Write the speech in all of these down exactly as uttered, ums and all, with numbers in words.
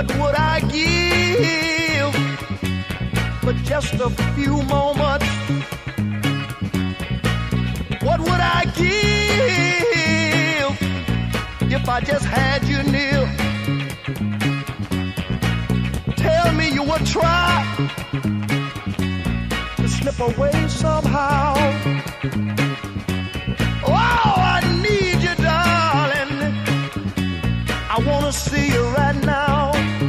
What would I give for just a few moments? What would I give if I just had you near? Tell me you would try to slip away somehow. Oh, I need you, darling. I wanna see you right now.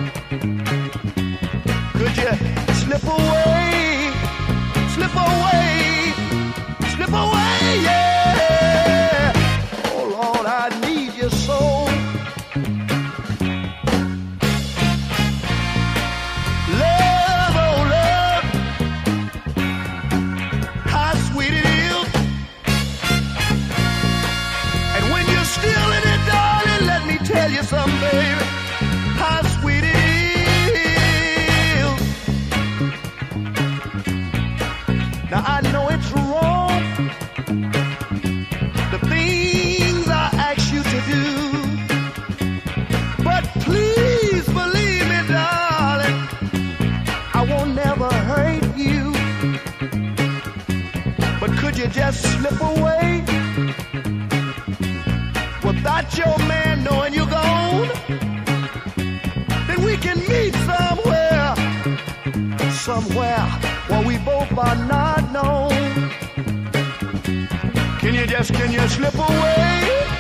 Could you slip away, slip away, slip away, yeah. Oh Lord, I need you so. Love, oh love, how sweet it is. And when you're still in it, darling, let me tell you something, baby, how sweet it is. Now I know it's wrong, the things I ask you to do, but please believe me, darling, I won't never hurt you. But could you just slip away without your man knowing you're gone? Then we can meet somewhere, somewhere where we both are not known. Can you just, can you slip away?